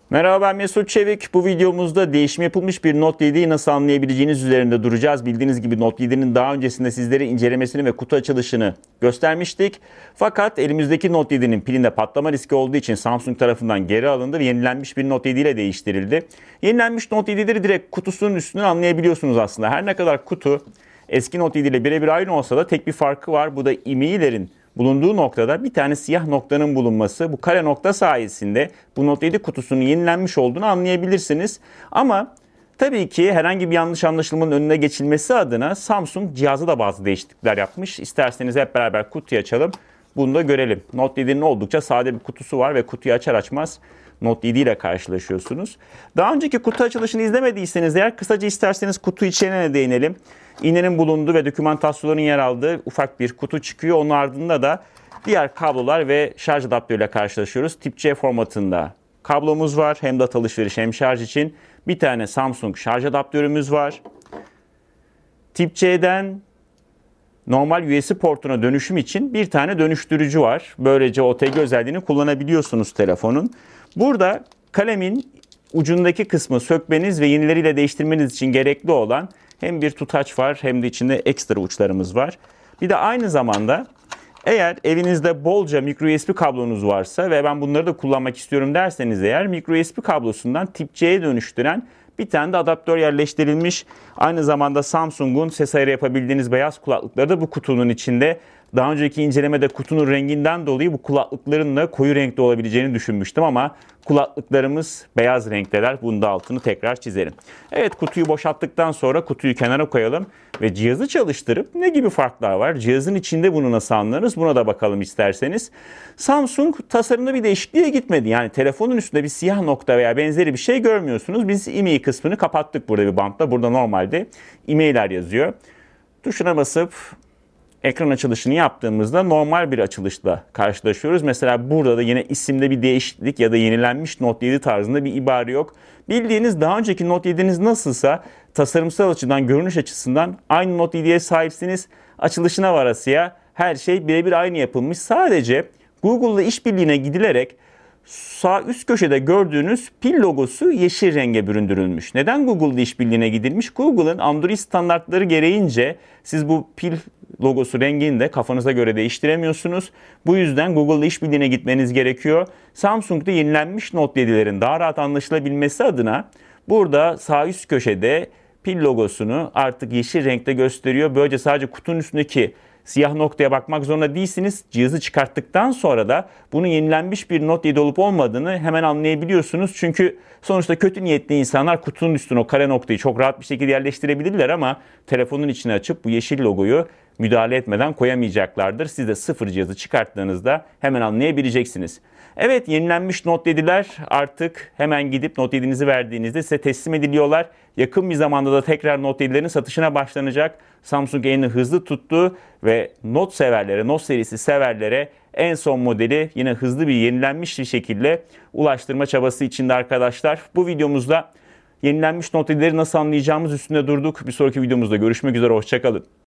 Merhaba, ben Mesut Çevik. Bu videomuzda değişim yapılmış bir Note 7'yi nasıl anlayabileceğiniz üzerinde duracağız. Bildiğiniz gibi Note 7'nin daha öncesinde sizlere incelemesini ve kutu açılışını göstermiştik. Fakat elimizdeki Note 7'nin pilinde patlama riski olduğu için Samsung tarafından geri alındı ve yenilenmiş bir Note 7 ile değiştirildi. Yenilenmiş Note 7'leri direkt kutusunun üstünden anlayabiliyorsunuz aslında. Her ne kadar kutu eski Note 7 ile birebir aynı olsa da tek bir farkı var. Bu da IMEI'lerin bulunduğu noktada bir tane siyah noktanın bulunması. Bu kare nokta sayesinde bu Note 7 kutusunun yenilenmiş olduğunu anlayabilirsiniz. Ama tabii ki herhangi bir yanlış anlaşılmanın önüne geçilmesi adına Samsung cihazı da bazı değişiklikler yapmış. İsterseniz hep beraber kutuyu açalım. Bunu da görelim. Note 7'nin oldukça sade bir kutusu var ve kutuyu açar açmaz Note 7 ile karşılaşıyorsunuz. Daha önceki kutu açılışını izlemediyseniz eğer kısaca isterseniz kutu içeriğine değinelim. İğnenin bulunduğu ve dokümantasyonların yer aldığı ufak bir kutu çıkıyor. Onun ardında da diğer kablolar ve şarj adaptörüyle karşılaşıyoruz. Tip C formatında kablomuz var. Hem data alışveriş hem şarj için. Bir tane Samsung şarj adaptörümüz var. Tip C'den normal USB portuna dönüşüm için bir tane dönüştürücü var. Böylece OTG özelliğini kullanabiliyorsunuz telefonun. Burada kalemin ucundaki kısmı sökmeniz ve yenileriyle değiştirmeniz için gerekli olan hem bir tutaç var hem de içinde ekstra uçlarımız var. Bir de aynı zamanda eğer evinizde bolca micro USB kablonuz varsa ve ben bunları da kullanmak istiyorum derseniz eğer micro USB kablosundan tip C'ye dönüştüren bir tane de adaptör yerleştirilmiş. Aynı zamanda Samsung'un ses ayarı yapabildiğiniz beyaz kulaklıkları da bu kutunun içinde. Daha önceki incelemede kutunun renginden dolayı bu kulaklıkların da koyu renkte olabileceğini düşünmüştüm ama kulaklıklarımız beyaz renkteler. Bunun da altını tekrar çizelim. Evet, kutuyu boşalttıktan sonra kutuyu kenara koyalım ve cihazı çalıştırıp ne gibi farklar var? Cihazın içinde bunu nasıl anlarız? Buna da bakalım isterseniz. Samsung tasarımda bir değişikliğe gitmedi. Yani telefonun üstünde bir siyah nokta veya benzeri bir şey görmüyorsunuz. Biz IMEI kısmını kapattık burada bir bantla. Burada normalde IMEI'ler yazıyor. Tuşuna basıp ekran açılışını yaptığımızda normal bir açılışla karşılaşıyoruz. Mesela burada da yine isimde bir değişiklik ya da yenilenmiş Note 7 tarzında bir ibare yok. Bildiğiniz daha önceki Note 7'niz nasılsa tasarımsal açıdan, görünüş açısından aynı Note 7'ye sahipsiniz. Açılışına varasıya her şey birebir aynı yapılmış. Sadece Google'la işbirliğine gidilerek sağ üst köşede gördüğünüz pil logosu yeşil renge büründürülmüş. Neden Google'la işbirliğine gidilmiş? Google'ın Android standartları gereğince siz bu pil logosu rengini de kafanıza göre değiştiremiyorsunuz. Bu yüzden Google'la işbirliğine gitmeniz gerekiyor. Samsung'da yenilenmiş Note 7'lerin daha rahat anlaşılabilmesi adına burada sağ üst köşede pil logosunu artık yeşil renkte gösteriyor. Böylece sadece kutunun üstündeki siyah noktaya bakmak zorunda değilsiniz. Cihazı çıkarttıktan sonra da bunun yenilenmiş bir Note 7 olup olmadığını hemen anlayabiliyorsunuz. Çünkü sonuçta kötü niyetli insanlar kutunun üstüne o kare noktayı çok rahat bir şekilde yerleştirebilirler ama telefonun içine açıp bu yeşil logoyu müdahale etmeden koyamayacaklardır. Siz de sıfır cihazı çıkarttığınızda hemen anlayabileceksiniz. Evet, yenilenmiş Note 7'ler artık hemen gidip Note 7'nizi verdiğinizde size teslim ediliyorlar. Yakın bir zamanda da tekrar Note 7'lerin satışına başlanacak. Samsung elini hızlı tuttu ve Note severlere, Note serisi severlere en son modeli yine hızlı bir yenilenmiş bir şekilde ulaştırma çabası içinde arkadaşlar. Bu videomuzda yenilenmiş Note 7'leri nasıl anlayacağımız üstünde durduk. Bir sonraki videomuzda görüşmek üzere, hoşça kalın.